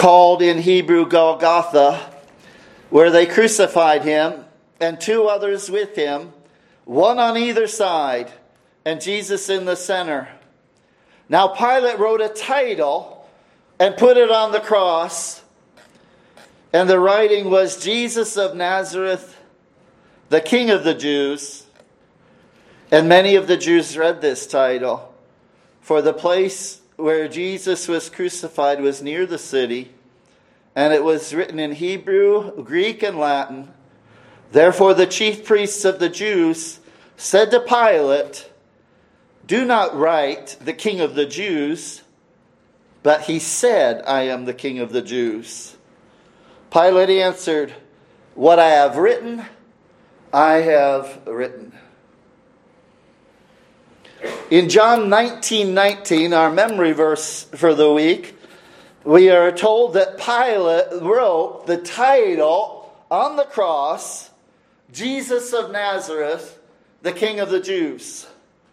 called in Hebrew Golgotha, where they crucified him, and two others with him, one on either side, and Jesus in the center. Now Pilate wrote a title and put it on the cross, and the writing was Jesus of Nazareth, the King of the Jews. And many of the Jews read this title, for the place where Jesus was crucified was near the city, and it was written in Hebrew, Greek, and Latin. Therefore the chief priests of the Jews said to Pilate, "Do not write the King of the Jews," but he said, "I am the King of the Jews." Pilate answered, "What I have written, I have written." In John 19:19, our memory verse for the week, we are told that Pilate wrote the title on the cross, Jesus of Nazareth, the King of the Jews.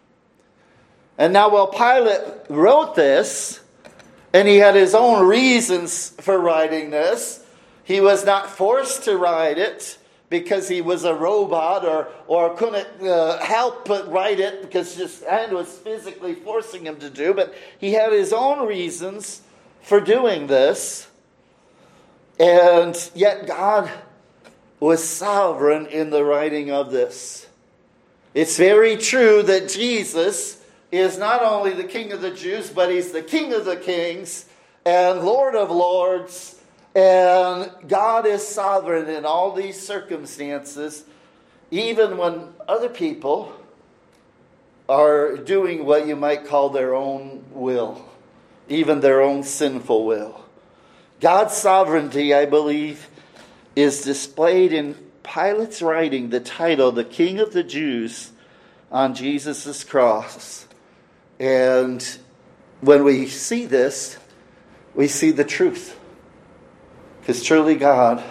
And now while Pilate wrote this, and he had his own reasons for writing this, he was not forced to write it because he was a robot or couldn't help but write it because his hand was physically forcing him to do. But he had his own reasons for doing this. And yet God was sovereign in the writing of this. It's very true that Jesus is not only the King of the Jews, but he's the King of the kings and Lord of lords. And God is sovereign in all these circumstances, even when other people are doing what you might call their own will, even their own sinful will. God's sovereignty, I believe, is displayed in Pilate's writing the title, the King of the Jews, on Jesus' cross. And when we see this, we see the truth. Because truly God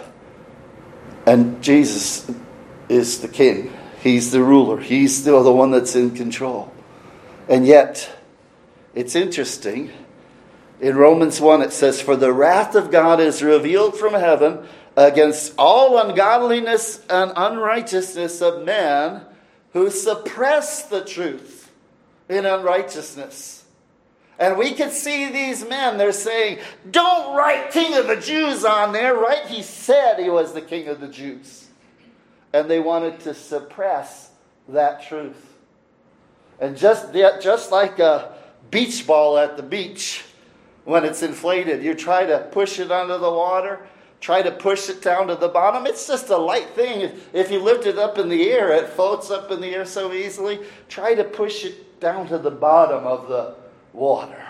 and Jesus is the King. He's the ruler. He's still the one that's in control. And yet, it's interesting. In Romans 1 it says, "For the wrath of God is revealed from heaven against all ungodliness and unrighteousness of men who suppress the truth in unrighteousness." And we can see these men, they're saying, "Don't write King of the Jews on there, right? He said he was the King of the Jews." And they wanted to suppress that truth. And just like a beach ball at the beach, when it's inflated, you try to push it under the water, try to push it down to the bottom. It's just a light thing. If you lift it up in the air, it floats up in the air so easily. Try to push it down to the bottom of the water.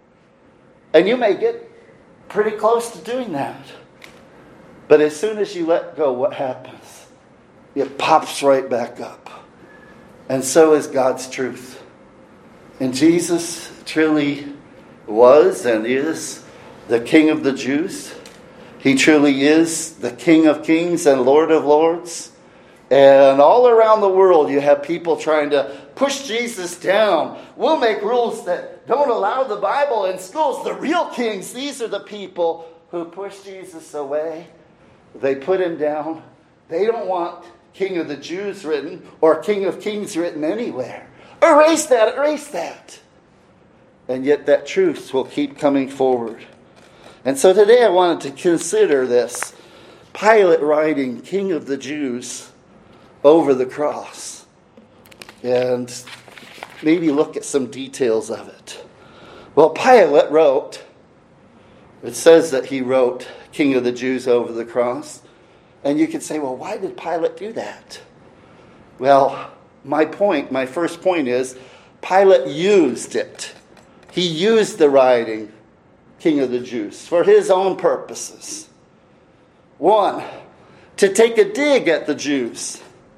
And you may get pretty close to doing that. But as soon as you let go, what happens? It pops right back up. And so is God's truth. And Jesus truly was and is the King of the Jews. He truly is the King of kings and Lord of lords. And all around the world you have people trying to push Jesus down. We'll make rules that don't allow the Bible in schools. The real kings, these are the people who push Jesus away. They put him down. They don't want King of the Jews written or King of Kings written anywhere. Erase that, erase that. And yet that truth will keep coming forward. And so today I wanted to consider this. Pilate writing King of the Jews over the cross. And maybe look at some details of it. Well, Pilate wrote, it says that he wrote King of the Jews over the cross. And you could say, well, why did Pilate do that? Well, my first point is, Pilate used it. He used the writing, King of the Jews, for his own purposes. One, to take a dig at the Jews,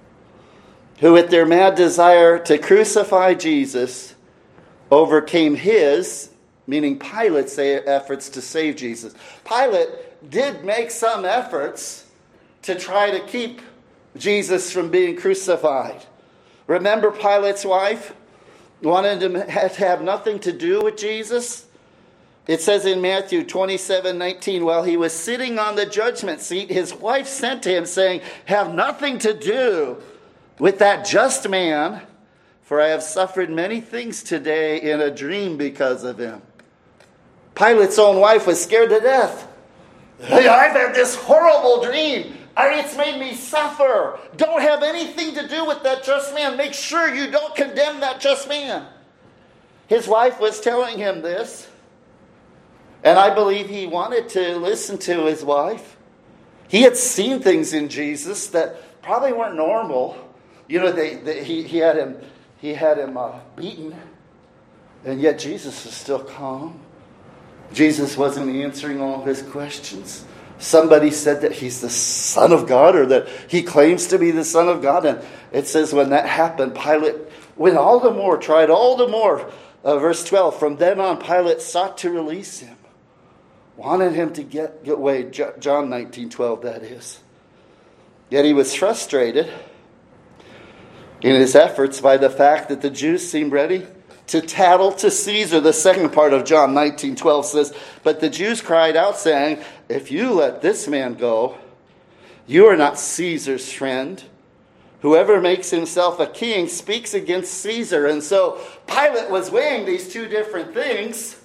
who with their mad desire to crucify Jesus overcame his, meaning Pilate's efforts to save Jesus. Pilate did make some efforts to try to keep Jesus from being crucified. Remember Pilate's wife wanted to have nothing to do with Jesus? It says in Matthew 27:19, while he was sitting on the judgment seat, his wife sent to him, saying, have nothing to do with that just man, for I have suffered many things today in a dream because of him. Pilate's own wife was scared to death. Hey, I've had this horrible dream. It's made me suffer. Don't have anything to do with that just man. Make sure you don't condemn that just man. His wife was telling him this. And I believe he wanted to listen to his wife. He had seen things in Jesus that probably weren't normal. You know, he had him beaten. And yet Jesus is still calm. Jesus wasn't answering all his questions. Somebody said that he's the Son of God, or that he claims to be the Son of God. And it says when that happened, Pilate went all the more, tried all the more. Verse 12, from then on, Pilate sought to release him. Wanted him to get away. John 19:12, that is. Yet he was frustrated in his efforts by the fact that the Jews seemed ready to tattle to Caesar. The second part of John 19:12 says, but the Jews cried out, saying, if you let this man go, you are not Caesar's friend. Whoever makes himself a king speaks against Caesar. And so Pilate was weighing these two different things.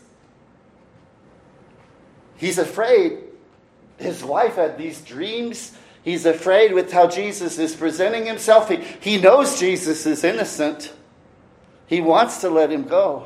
He's afraid. His wife had these dreams. He's afraid with how Jesus is presenting himself. He knows Jesus is innocent. He wants to let him go.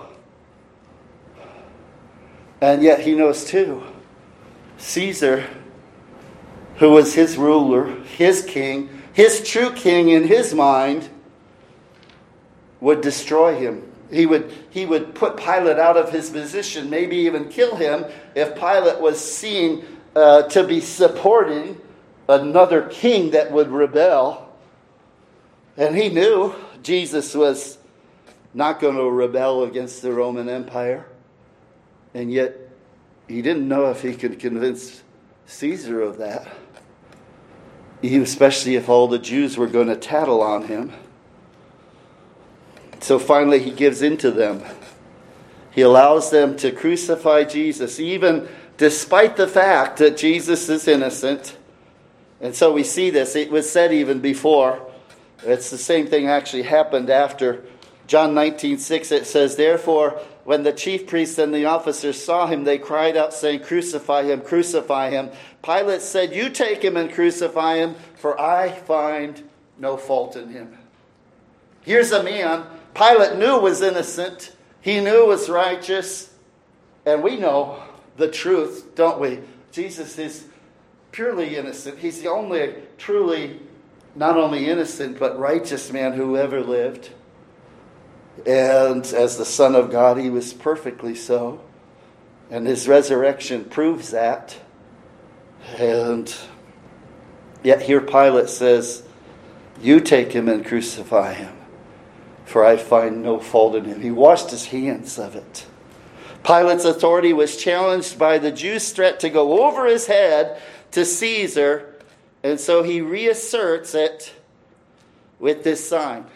And yet he knows too, Caesar, who was his ruler, his king, his true king in his mind, would destroy him. He would put Pilate out of his position, maybe even kill him if Pilate was seen to be supporting another king that would rebel. And he knew Jesus was not going to rebel against the Roman Empire. And yet he didn't know if he could convince Caesar of that. Especially if all the Jews were going to tattle on him. So finally he gives in to them. He allows them to crucify Jesus, even despite the fact that Jesus is innocent. And so we see this. It was said even before. It's the same thing actually happened after. John 19:6, it says, therefore, when the chief priests and the officers saw him, they cried out, saying, crucify him, crucify him. Pilate said, you take him and crucify him, for I find no fault in him. Here's a man Pilate knew was innocent. He knew was righteous. And we know the truth, don't we? Jesus is purely innocent. He's the only truly, not only innocent, but righteous man who ever lived. And as the Son of God, he was perfectly so. And his resurrection proves that. And yet here Pilate says, you take him and crucify him, for I find no fault in him. He washed his hands of it. Pilate's authority was challenged by the Jews' threat to go over his head to Caesar, and so he reasserts it with this sign.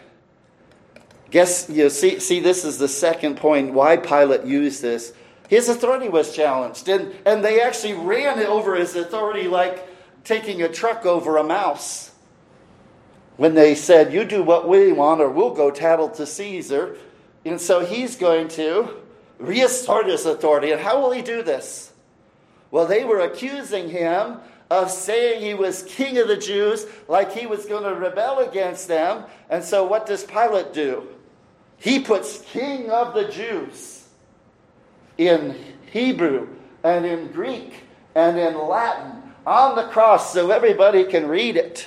See, this is the second point why Pilate used this. His authority was challenged, and they actually ran over his authority like taking a truck over a mouse. When they said, you do what we want or we'll go tattle to Caesar. And so he's going to reassert his authority. And how will he do this? Well, they were accusing him of saying he was king of the Jews, like he was going to rebel against them. And so what does Pilate do? He puts king of the Jews in Hebrew and in Greek and in Latin on the cross so everybody can read it.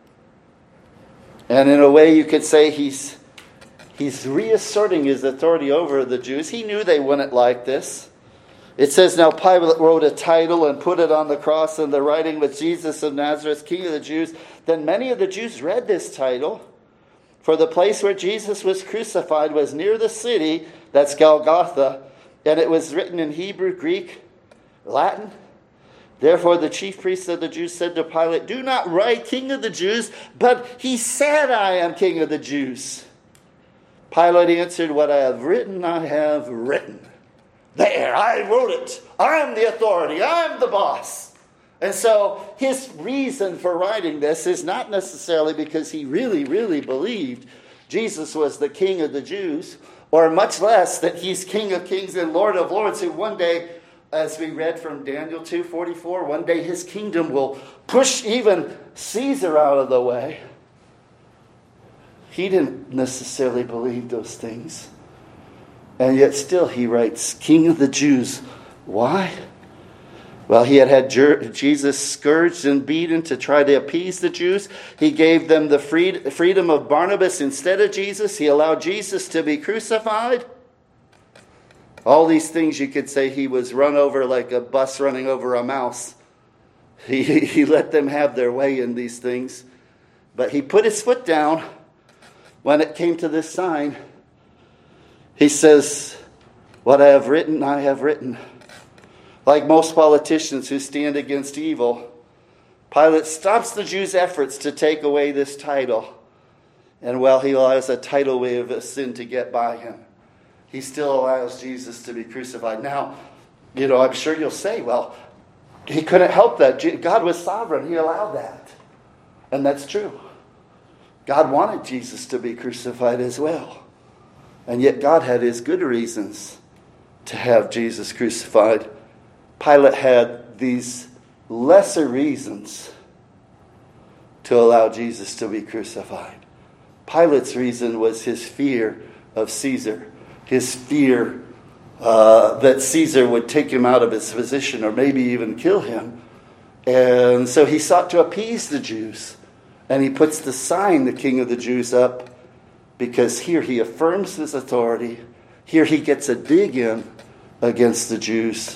And in a way you could say he's reasserting his authority over the Jews. He knew they wouldn't like this. It says, now Pilate wrote a title and put it on the cross, and the writing was Jesus of Nazareth, King of the Jews. Then many of the Jews read this title, for the place where Jesus was crucified was near the city, that's Golgotha, and it was written in Hebrew, Greek, Latin. Therefore the chief priests of the Jews said to Pilate, do not write King of the Jews, but he said, I am King of the Jews. Pilate answered, what I have written, I have written. There, I wrote it. I'm the authority. I'm the boss. And so his reason for writing this is not necessarily because he really, really believed Jesus was the King of the Jews, or much less that he's King of Kings and Lord of Lords, who one day, as we read from Daniel 2:44, one day his kingdom will push even Caesar out of the way. He didn't necessarily believe those things. And yet still he writes, King of the Jews. Why? Well, he had Jesus scourged and beaten to try to appease the Jews. He gave them the freedom of Barnabas instead of Jesus. He allowed Jesus to be crucified. All these things you could say he was run over like a bus running over a mouse. He let them have their way in these things. But he put his foot down when it came to this sign. He says, what I have written, I have written. Like most politicians who stand against evil, Pilate stops the Jews' efforts to take away this title. And while he allows a tidal wave of sin to get by him, he still allows Jesus to be crucified. Now, I'm sure you'll say, well, he couldn't help that. God was sovereign. He allowed that. And that's true. God wanted Jesus to be crucified as well. And yet God had his good reasons to have Jesus crucified. Pilate had these lesser reasons to allow Jesus to be crucified. Pilate's reason was his fear of Caesar. His fear that Caesar would take him out of his position or maybe even kill him. And so he sought to appease the Jews. And he puts the sign, the King of the Jews, up because here he affirms his authority. Here he gets a dig in against the Jews.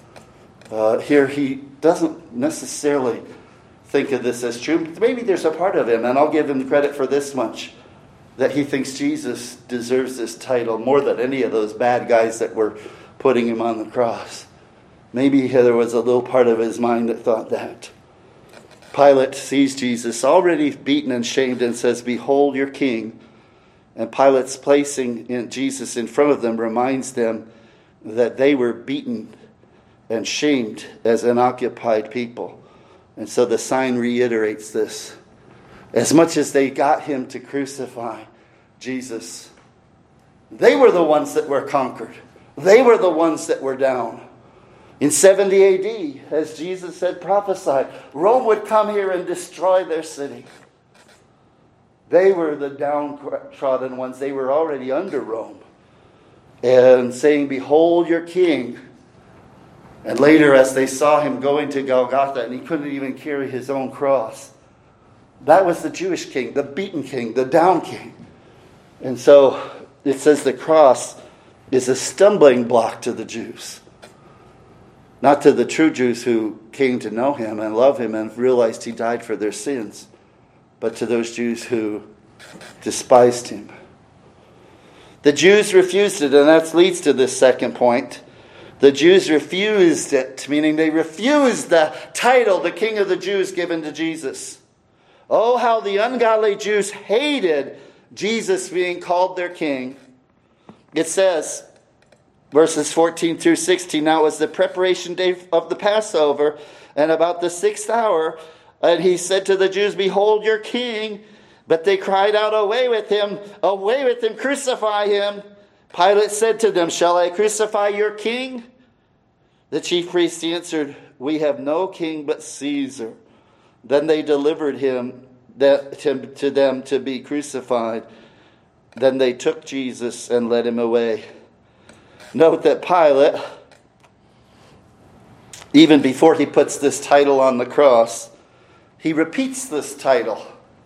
Here he doesn't necessarily think of this as true. Maybe there's a part of him, and I'll give him credit for this much, that he thinks Jesus deserves this title more than any of those bad guys that were putting him on the cross. Maybe there was a little part of his mind that thought that. Pilate sees Jesus already beaten and shamed and says, behold your king. And Pilate's placing Jesus in front of them reminds them that they were beaten and shamed as an occupied people. And so the sign reiterates this. As much as they got him to crucify Jesus, they were the ones that were conquered. They were the ones that were down. In 70 AD, as Jesus had prophesied, Rome would come here and destroy their city. They were the downtrodden ones. They were already under Rome. And saying, behold your king. And later, as they saw him going to Golgotha, and he couldn't even carry his own cross, that was the Jewish king, the beaten king, the down king. And so it says the cross is a stumbling block to the Jews. Not to the true Jews who came to know him and love him and realized he died for their sins, but to those Jews who despised him. The Jews refused it, and that leads to this second point. The Jews refused it, meaning they refused the title, the King of the Jews, given to Jesus. Oh, how the ungodly Jews hated Jesus being called their king. It says, verses 14 through 16, now it was the preparation day of the Passover, and about the 6th hour, and he said to the Jews, behold your king. But they cried out, away with him, crucify him. Pilate said to them, shall I crucify your king? The chief priests answered, we have no king but Caesar. Then they delivered him to them to be crucified. Then they took Jesus and led him away. Note that Pilate, even before he puts this title on the cross, he repeats this title.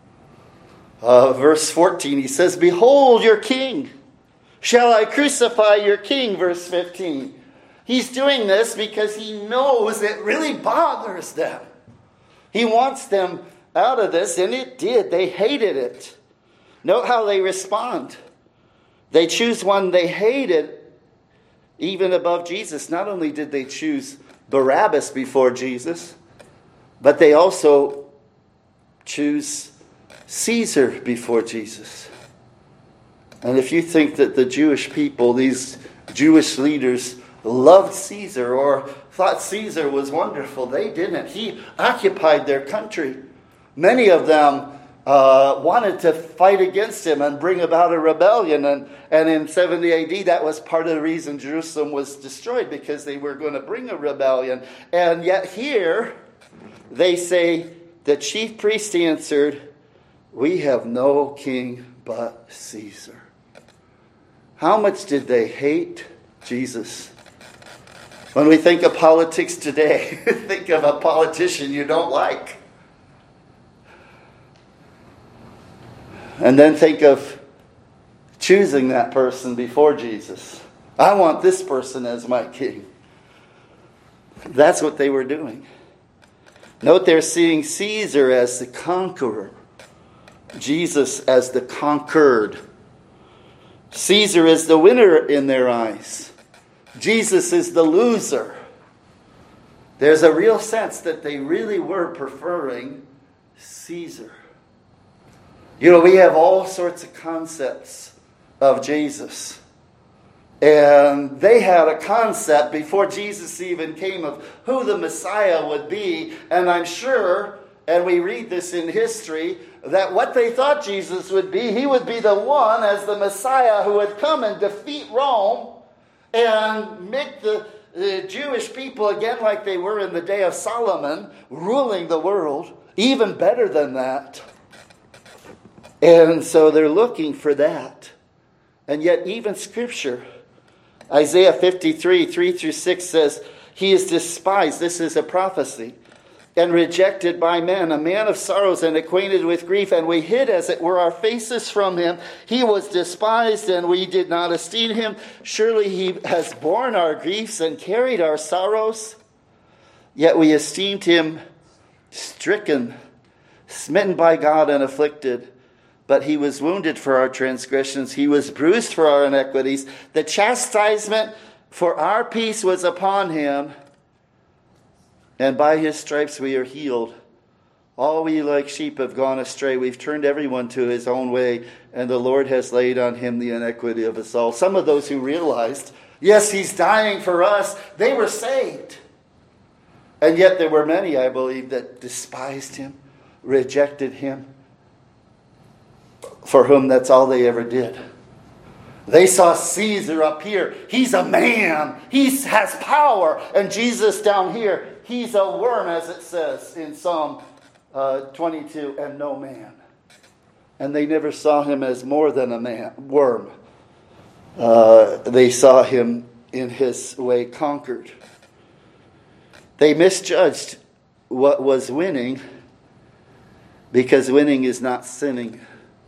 Verse 14, he says, behold your king. Shall I crucify your king? Verse 15. He's doing this because he knows it really bothers them. He wants them out of this, and it did. They hated it. Note how they respond. They choose one they hated even above Jesus. Not only did they choose Barabbas before Jesus, but they also choose Caesar before Jesus. And if you think that the Jewish people, these Jewish leaders, loved Caesar or thought Caesar was wonderful. They didn't. He occupied their country. Many of them wanted to fight against him and bring about a rebellion. And in 70 AD, that was part of the reason Jerusalem was destroyed, because they were going to bring a rebellion. And yet here, they say, the chief priest answered, "We have no king but Caesar." How much did they hate Jesus? When we think of politics today, think of a politician you don't like. And then think of choosing that person before Jesus. I want this person as my king. That's what they were doing. Note they're seeing Caesar as the conqueror, Jesus as the conquered. Caesar is the winner in their eyes. Jesus is the loser. There's a real sense that they really were preferring Caesar. You know, we have all sorts of concepts of Jesus. And they had a concept before Jesus even came of who the Messiah would be. And I'm sure, and we read this in history, that what they thought Jesus would be, he would be the one as the Messiah who would come and defeat Rome and make the Jewish people again like they were in the day of Solomon, ruling the world, even better than that. And so they're looking for that. And yet even Scripture, Isaiah 53, 3-6 says, he is despised, this is a prophecy, and rejected by men, a man of sorrows and acquainted with grief, and we hid, as it were, our faces from him. He was despised, and we did not esteem him. Surely he has borne our griefs and carried our sorrows. Yet we esteemed him stricken, smitten by God, and afflicted. But he was wounded for our transgressions. He was bruised for our iniquities. The chastisement for our peace was upon him, and by his stripes we are healed. All we like sheep have gone astray. We've turned everyone to his own way, and the Lord has laid on him the iniquity of us all. Some of those who realized, yes, he's dying for us, they were saved. And yet there were many, I believe, that despised him, rejected him, for whom that's all they ever did. They saw Caesar up here. He's a man. He has power. And Jesus down here, he's a worm, as it says in Psalm 22, and no man. And they never saw him as more than a man, worm. They saw him in his way conquered. They misjudged what was winning, because winning is not sinning.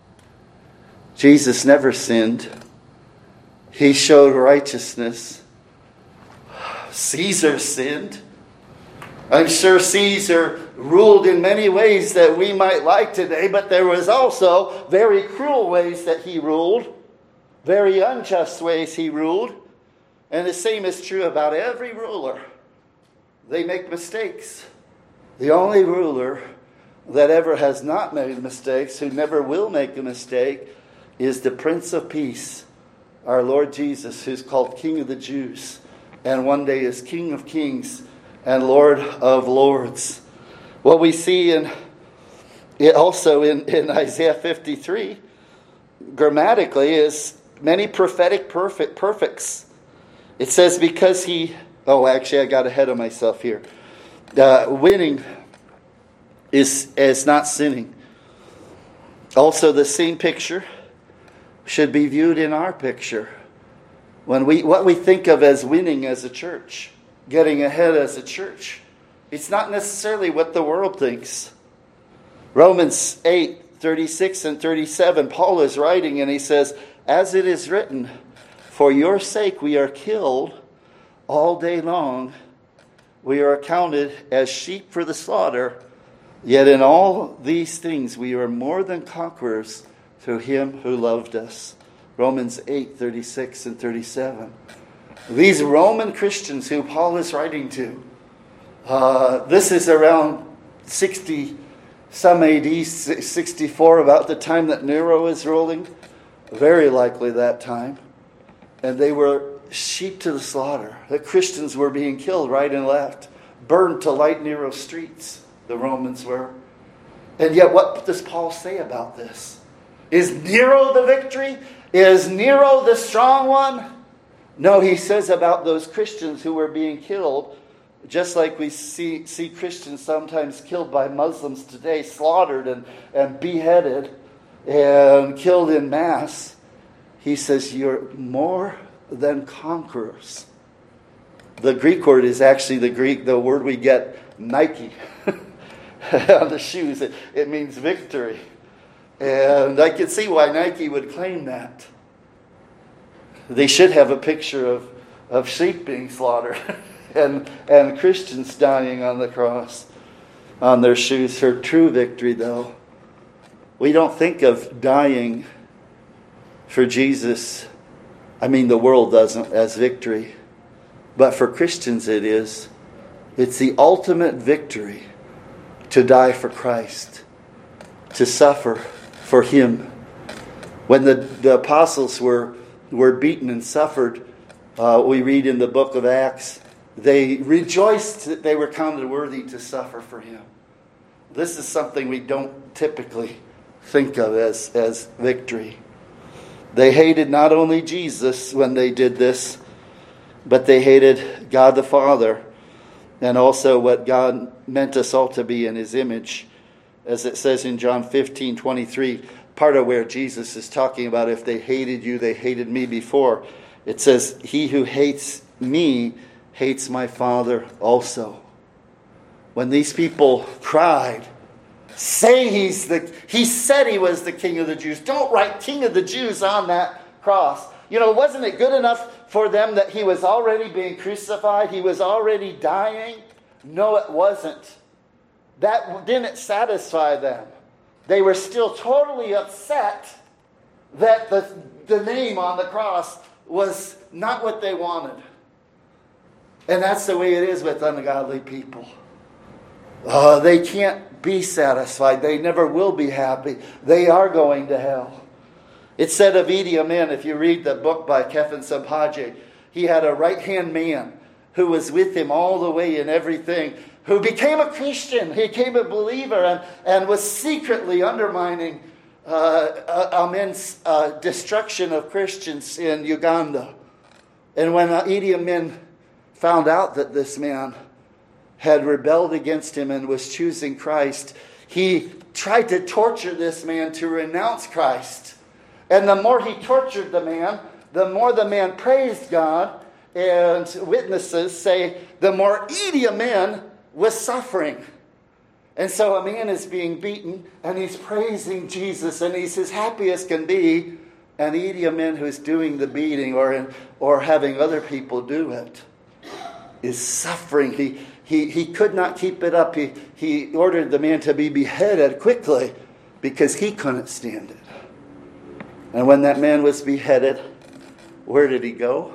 Jesus never sinned. He showed righteousness. Caesar sinned. I'm sure Caesar ruled in many ways that we might like today, but there was also very cruel ways that he ruled, very unjust ways he ruled. And the same is true about every ruler. They make mistakes. The only ruler that ever has not made mistakes, who never will make a mistake, is the Prince of Peace, our Lord Jesus, who's called King of the Jews, and one day is King of Kings and Lord of Lords. What we see also in Isaiah 53, grammatically, is many prophetic perfects. It says because he... Oh, actually, I got ahead of myself here. Winning is not sinning. Also, the same picture should be viewed in our picture. What we think of as winning as a church, getting ahead as a church, it's not necessarily what the world thinks. Romans 8, 36 and 37, Paul is writing and he says, as it is written, for your sake we are killed all day long. We are accounted as sheep for the slaughter. Yet in all these things we are more than conquerors through him who loved us. Romans 8, 36 and 37. These Roman Christians who Paul is writing to, this is around 60 some AD, 64, about the time that Nero is ruling. Very likely that time. And they were sheep to the slaughter. That Christians were being killed right and left, burned to light narrow streets, the Romans were. And yet what does Paul say about this? Is Nero the victory? Is Nero the strong one? No, he says about those Christians who were being killed, just like we see Christians sometimes killed by Muslims today, slaughtered and beheaded and killed in mass. He says, you're more than conquerors. The Greek word is actually the word we get Nike on the shoes. It means victory. And I can see why Nike would claim that. They should have a picture of sheep being slaughtered and Christians dying on the cross on their shoes for true victory, though. We don't think of dying for Jesus, the world doesn't, as victory. But for Christians it is. It's the ultimate victory to die for Christ, to suffer for Him. When the apostles were beaten and suffered, we read in the book of Acts, they rejoiced that they were counted worthy to suffer for Him. This is something we don't typically think of as victory. They hated not only Jesus when they did this, but they hated God the Father and also what God meant us all to be in His image. As it says in John 15:23, part of where Jesus is talking about if they hated you, they hated me before. It says, he who hates me hates my Father also. When these people cried, say he said he was the King of the Jews. Don't write King of the Jews on that cross. Wasn't it good enough for them that he was already being crucified? He was already dying? No, it wasn't. That didn't satisfy them. They were still totally upset that the name on the cross was not what they wanted. And that's the way it is with ungodly people. They can't be satisfied. They never will be happy. They are going to hell. It said of Idi Amin, if you read the book by Kefin Samphaje, he had a right-hand man who was with him all the way in everything, who became a Christian, he became a believer, and was secretly undermining Amin's destruction of Christians in Uganda. And when Idi Amin found out that this man had rebelled against him and was choosing Christ, he tried to torture this man to renounce Christ. And the more he tortured the man, the more the man praised God, and witnesses say the more Idi Amin was suffering. And so a man is being beaten, and he's praising Jesus, and he's as happy as can be. And Idi Amin, who's doing the beating or having other people do it, is suffering. He could not keep it up. He ordered the man to be beheaded quickly because he couldn't stand it. And when that man was beheaded, where did he go?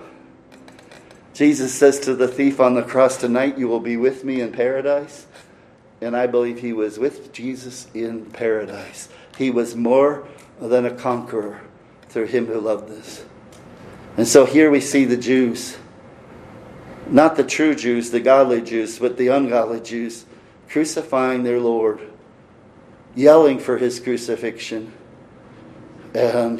Jesus says to the thief on the cross, tonight you will be with me in paradise. And I believe he was with Jesus in paradise. He was more than a conqueror through him who loved us. And so here we see the Jews, not the true Jews, the godly Jews, but the ungodly Jews, crucifying their Lord, yelling for his crucifixion. And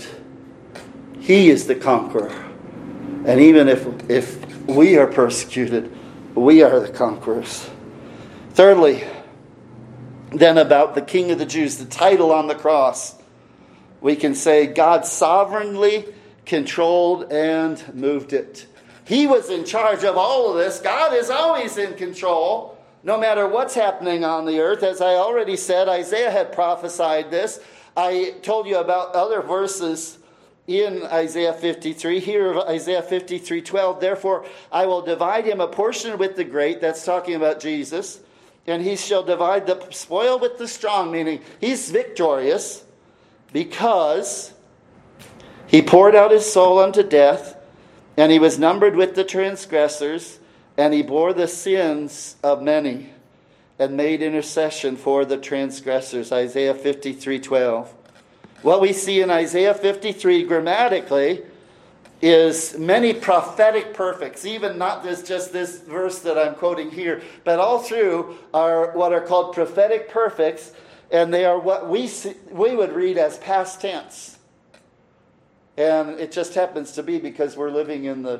he is the conqueror. And even if we are persecuted, we are the conquerors. Thirdly, then about the King of the Jews, the title on the cross, we can say God sovereignly controlled and moved it. He was in charge of all of this. God is always in control, no matter what's happening on the earth. As I already said, Isaiah had prophesied this. I told you about other verses in Isaiah 53. Here, Isaiah 53:12. Therefore, I will divide him a portion with the great. That's talking about Jesus. And he shall divide the spoil with the strong, meaning he's victorious because he poured out his soul unto death, and he was numbered with the transgressors, and he bore the sins of many and made intercession for the transgressors. Isaiah 53:12. What we see in Isaiah 53 grammatically is many prophetic perfects, even not just this verse that I'm quoting here, but all through are what are called prophetic perfects, and they are what we would read as past tense. And it just happens to be because we're living in the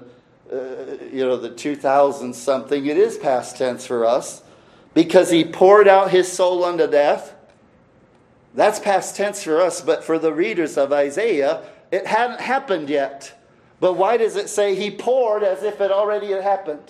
2000 something. It is past tense for us because he poured out his soul unto death. That's past tense for us, but for the readers of Isaiah, it hadn't happened yet. But why does it say he poured as if it already had happened?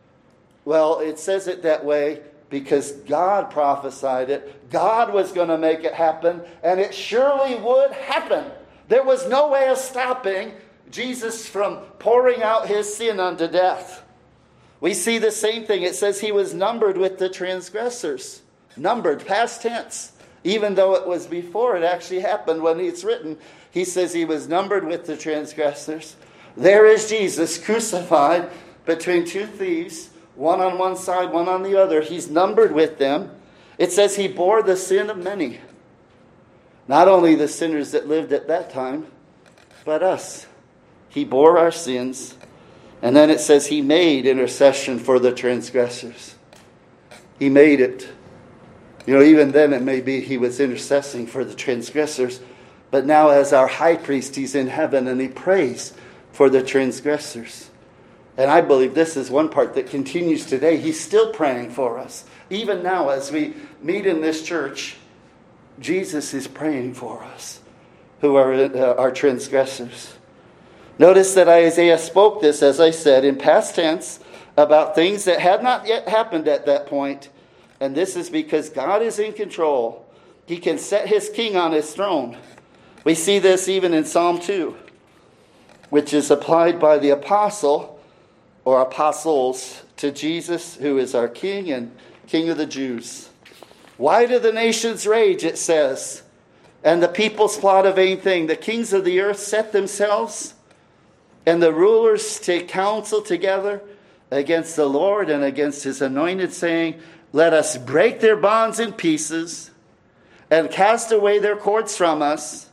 Well, it says it that way because God prophesied it. God was going to make it happen, and it surely would happen. There was no way of stopping Jesus from pouring out his sin unto death. We see the same thing. It says he was numbered with the transgressors. Numbered, past tense. Even though it was before it actually happened when it's written, he says he was numbered with the transgressors. There is Jesus crucified between two thieves, one on one side, one on the other. He's numbered with them. It says he bore the sin of many. Not only the sinners that lived at that time, but us. He bore our sins. And then it says he made intercession for the transgressors. He made it. Even then it may be he was intercessing for the transgressors. But now as our high priest, he's in heaven and he prays for the transgressors. And I believe this is one part that continues today. He's still praying for us. Even now as we meet in this church, Jesus is praying for us who are our transgressors. Notice that Isaiah spoke this, as I said, in past tense about things that had not yet happened at that point. And this is because God is in control. He can set his king on his throne. We see this even in Psalm 2, which is applied by the apostle or apostles to Jesus, who is our king and king of the Jews. Why do the nations rage, it says, and the peoples plot a vain thing? The kings of the earth set themselves, and the rulers take counsel together against the Lord and against his anointed, saying, let us break their bonds in pieces and cast away their cords from us.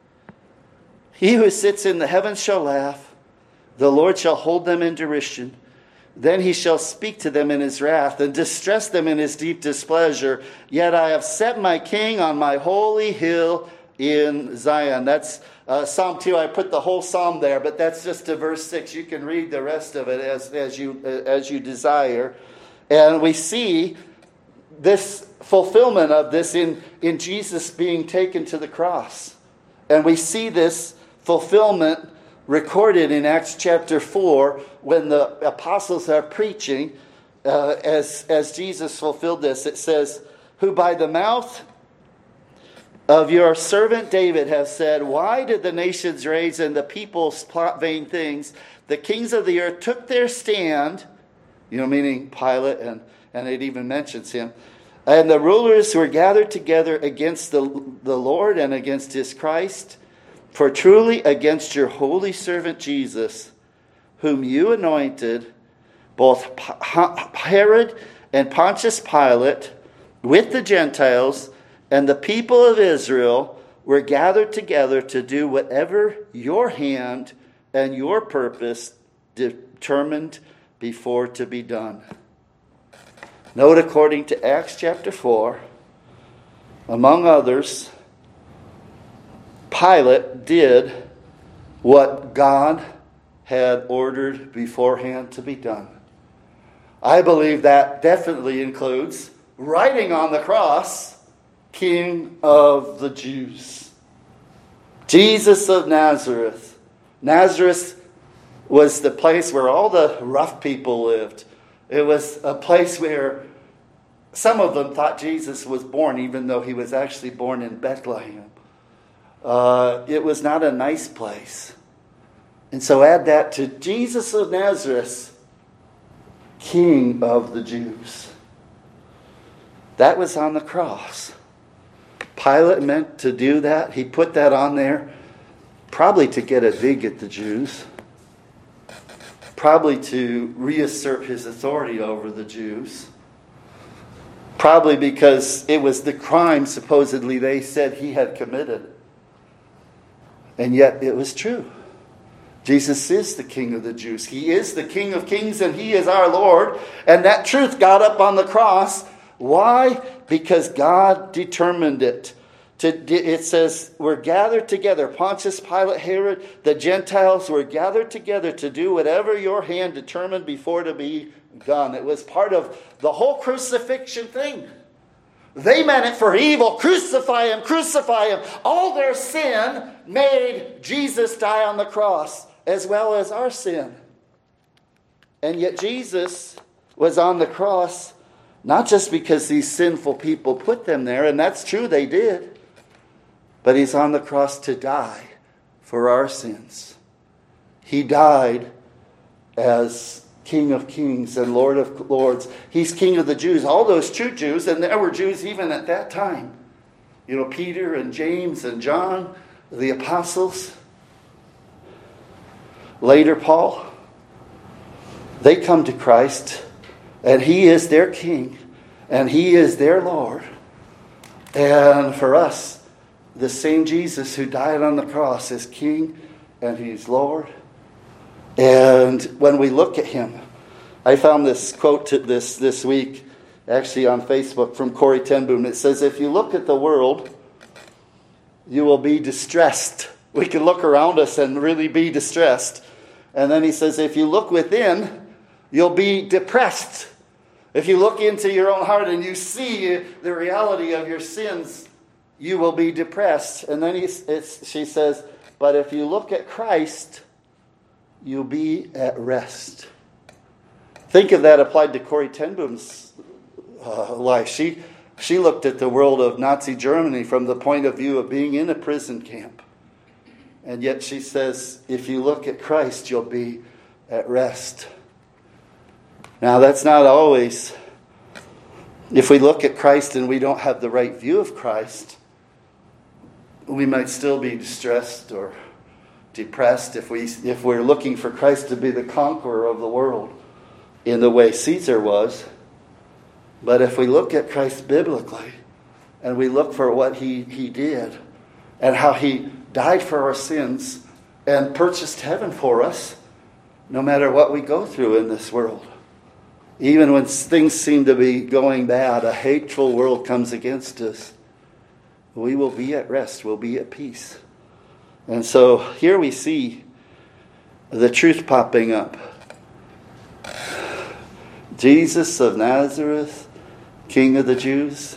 He who sits in the heavens shall laugh. The Lord shall hold them in derision. Then he shall speak to them in his wrath and distress them in his deep displeasure. Yet I have set my king on my holy hill in Zion. That's Psalm 2. I put the whole psalm there, but that's just to verse 6. You can read the rest of it as you desire. And we see this fulfillment of this in Jesus being taken to the cross. And we see this fulfillment recorded in Acts chapter 4 when the apostles are preaching as Jesus fulfilled this. It says, who by the mouth of your servant David have said, why did the nations rage and the peoples plot vain things? The kings of the earth took their stand, meaning Pilate, and it even mentions him. And the rulers were gathered together against the Lord and against his Christ. For truly against your holy servant Jesus, whom you anointed, both Herod and Pontius Pilate, with the Gentiles and the people of Israel, were gathered together to do whatever your hand and your purpose determined before to be done. Note, according to Acts chapter 4, among others, Pilate did what God had ordered beforehand to be done. I believe that definitely includes writing on the cross, King of the Jews. Jesus of Nazareth. Nazareth was the place where all the rough people lived. It was a place where some of them thought Jesus was born, even though he was actually born in Bethlehem. It was not a nice place. And so add that to Jesus of Nazareth, King of the Jews. That was on the cross. Pilate meant to do that. He put that on there probably to get a dig at the Jews. Probably to reassert his authority over the Jews. Probably because it was the crime supposedly they said he had committed. And yet it was true. Jesus is the King of the Jews. He is the King of Kings and He is our Lord. And that truth got up on the cross. Why? Because God determined it. It says, we're gathered together. Pontius Pilate, Herod, the Gentiles were gathered together to do whatever your hand determined before to be done. It was part of the whole crucifixion thing. They meant it for evil. Crucify him, crucify him. All their sin made Jesus die on the cross, as well as our sin. And yet Jesus was on the cross, not just because these sinful people put them there, and that's true, they did. But He's on the cross to die for our sins. He died as King of Kings and Lord of Lords. He's King of the Jews. All those true Jews, and there were Jews even at that time. You know, Peter and James and John, the apostles. Later, Paul. They come to Christ, and He is their King, and He is their Lord. And for us, the same Jesus who died on the cross is King and He's Lord. And when we look at Him, I found this quote this week, actually on Facebook, from Corrie ten Boom. It says, if you look at the world, you will be distressed. We can look around us and really be distressed. And then he says, if you look within, you'll be depressed. If you look into your own heart and you see the reality of your sins, you will be depressed. And then she says, but if you look at Christ, you'll be at rest. Think of that applied to Corrie ten Boom's life. She looked at the world of Nazi Germany from the point of view of being in a prison camp. And yet she says, if you look at Christ, you'll be at rest. Now that's not always. If we look at Christ and we don't have the right view of Christ, we might still be distressed or depressed if we're looking for Christ to be the conqueror of the world in the way Caesar was. But if we look at Christ biblically and we look for what he did and how He died for our sins and purchased heaven for us, no matter what we go through in this world, even when things seem to be going bad, a hateful world comes against us, we will be at rest, we'll be at peace. And so here we see the truth popping up. Jesus of Nazareth, King of the Jews.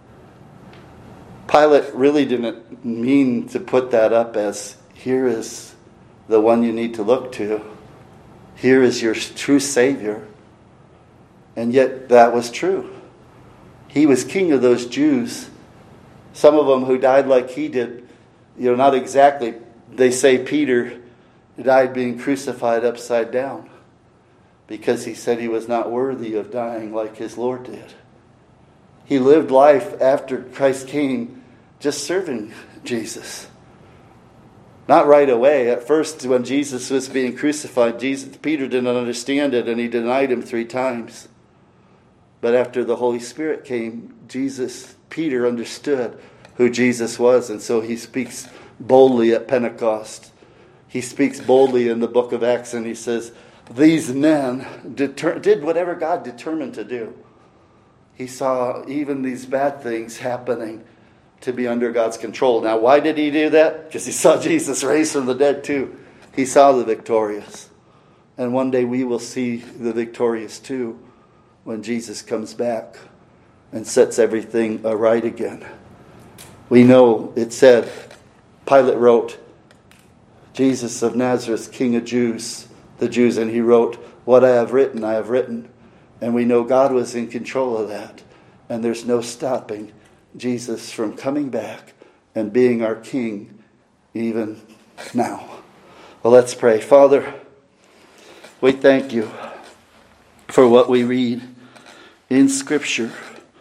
Pilate really didn't mean to put that up as, here is the one you need to look to. Here is your true Savior. And yet that was true. He was King of those Jews. Some of them who died like He did, not exactly. They say Peter died being crucified upside down because he said he was not worthy of dying like his Lord did. He lived life after Christ came just serving Jesus. Not right away. At first, when Jesus was being crucified, Peter didn't understand it and he denied Him 3 times. But after the Holy Spirit came, Peter understood who Jesus was, and so he speaks boldly at Pentecost. He speaks boldly in the book of Acts, and he says, these men did whatever God determined to do. He saw even these bad things happening to be under God's control. Now, why did he do that? Because he saw Jesus raised from the dead too. He saw the victorious. And one day we will see the victorious too when Jesus comes back and sets everything right again. We know it said, Pilate wrote, Jesus of Nazareth, King of the Jews, and he wrote, what I have written. And we know God was in control of that. And there's no stopping Jesus from coming back and being our King even now. Well, let's pray. Father, we thank You for what we read in Scripture.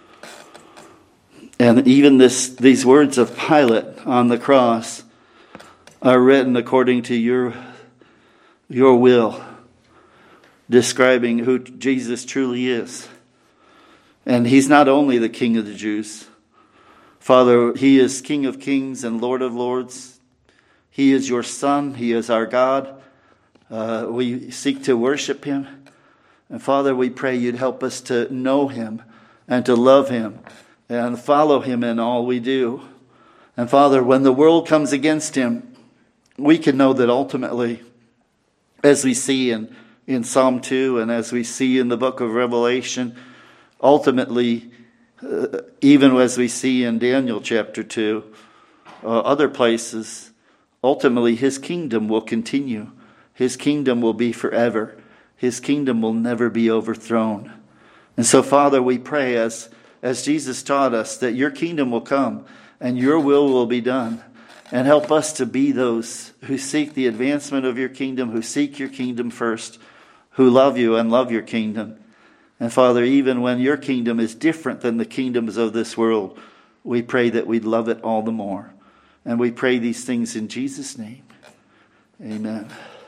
And even these words of Pilate on the cross are written according to your will, describing who Jesus truly is. And He's not only the King of the Jews. Father, He is King of Kings and Lord of Lords. He is Your Son. He is our God. We seek to worship him. And Father, we pray you'd help us to know him and to love him and follow him in all we do. And Father, when the world comes against him, we can know that ultimately, as we see in Psalm 2 and as we see in the book of Revelation, ultimately, even as we see in Daniel chapter 2, other places, ultimately his kingdom will continue. His kingdom will be forever. His kingdom will never be overthrown. And so, Father, we pray as Jesus taught us that your kingdom will come and your will be done. And help us to be those who seek the advancement of your kingdom, who seek your kingdom first, who love you and love your kingdom. And Father, even when your kingdom is different than the kingdoms of this world, we pray that we'd love it all the more. And we pray these things in Jesus' name. Amen.